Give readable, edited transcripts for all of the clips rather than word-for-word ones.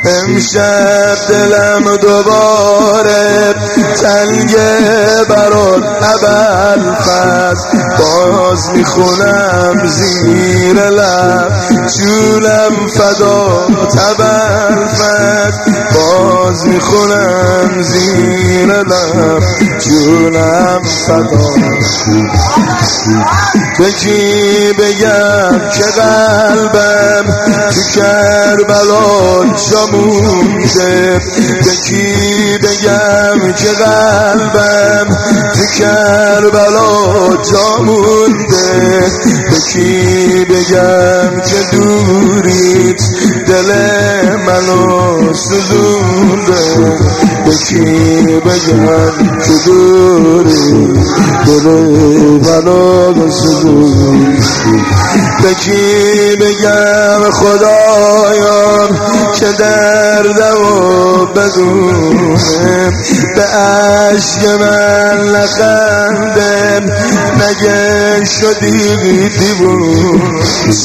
امشب دلم دوباره تنگه برات ابوالفضل، باز میخونم زیر لب جونم فدات ابوالفضل، باز میخونم زیر لب جونم فدات. به کی بگم که قلبم تو کربلا جا مونده، به کی بگم که قلبم تو کربلا جا مونده، به کی بگم که دوریت دل منو سوزونده، به کی بگم که دوریت دل منو سوزونده، به کی بگم خدایا که دردمو بدونه، به عشق من نخنده نگه شدی دیوون.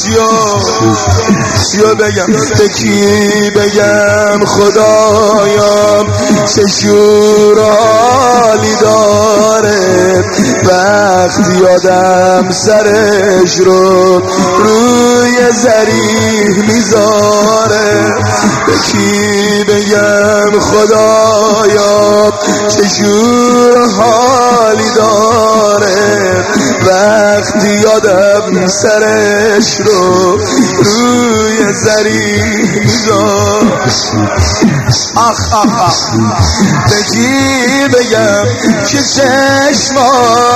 چیو بگم به کی بگم خدایا چه شور حالی داره، وقتی آدم سرش رو روی زریح میذاره، به کی بگم خدایا چه جور حالی داره، وقتی آدم سرش رو روی زریح میذاره. آخ آخ آخ به کی بگم که چشما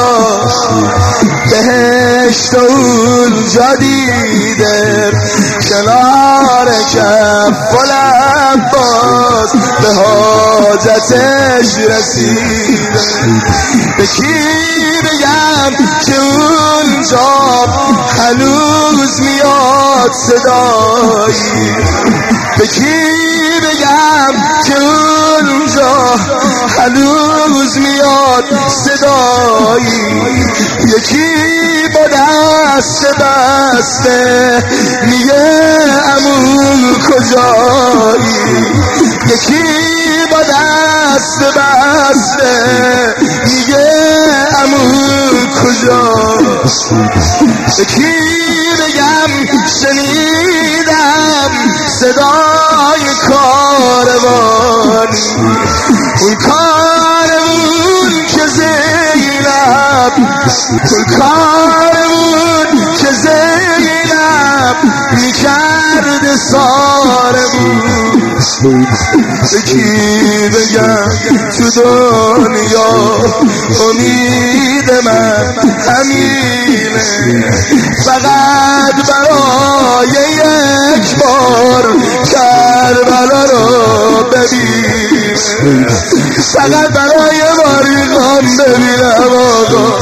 بهشت اونجا دیده، کنار کف العباس به حاجتش رسیده، به کی بگم که اونجا هنوز میاد صدایی، به کی بگم که اونجا هنوز میاد صدایی، یکی با دست بسته میگه عمو کجایی، یکی با دست بسته میگه عمو کجایی، یکی بگم شنیدم صدای کاروانی، اون کارمون که زینب، اون کارمون که زینب میکرد سارمون، به کی بگم تو دنیا امید من همینه، فقط برای یک بار کربلا رو ببینه، فقط برای باریخان ببینم آقا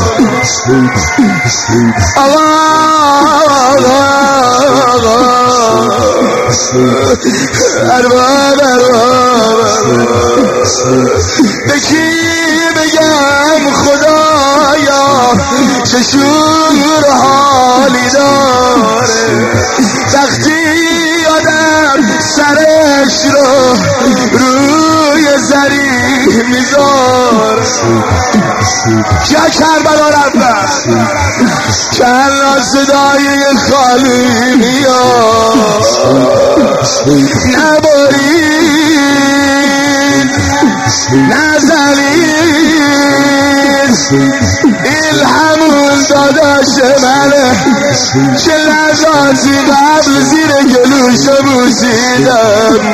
ارباب به کی بگم خدایا چه شور حالی داره، وقتی آدم سرش رو روی زریح میذاره. کیا کربلا رفتن که الان صدای خالی میاد، نبارید نزنید، این همون داداش منه که لحظاتی قبل زیر گلوشو بوسیدم.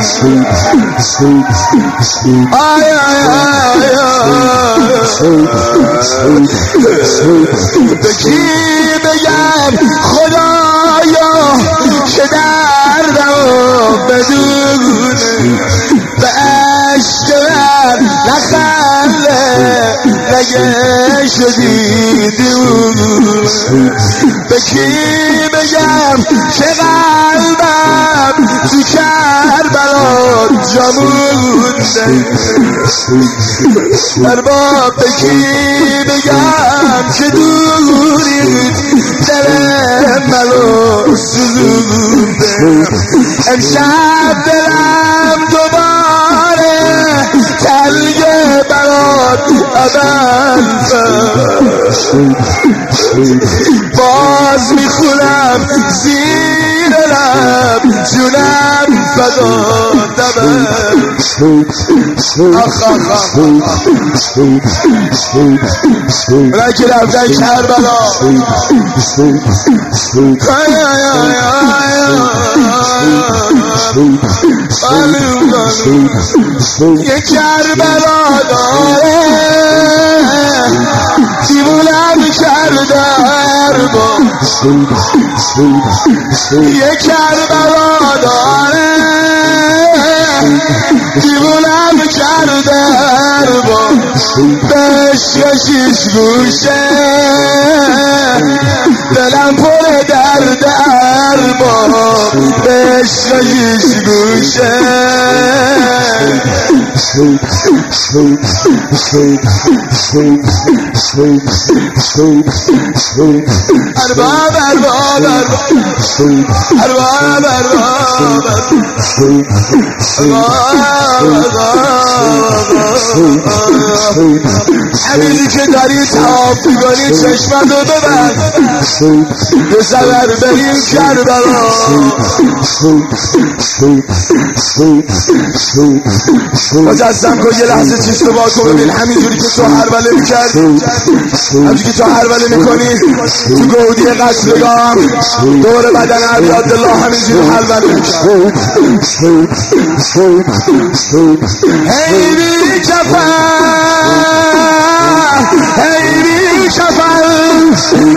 آی آی آی آی به کی بگم خدایا که دردمو بدونه، به عشق من نخنده نگه شدی دیوونه، به کی بگم که قلبم تو کربلا جا مونده، ارباب به کی بگم که دوری دل منو سوزونده، امشب دلم باز میخونم زیر لب جونم فدا دبر آخ آخ آخ اونایی که رفتن کربلا یه کربلا داره دیوونم کرده ارباب یه کربلا داره دیوونم کرده ارباب بهش کشیش گوشه دلم پر درد ارباب بهش کشیش گوشه ارباب ارباب ارباب همینی که داری تواف میکنی چشمت رو ببند یه سفر بریم کربلا مجسم کن یه لحظه چشم رو باز کن ببین همینجوری که تو هربله میکردی همینجوری که تو هربله میکنی تو گودی قتلگاه دور بدن علی عبدالله همینجوری هربله میکرد هی بی کفر هی بی کفر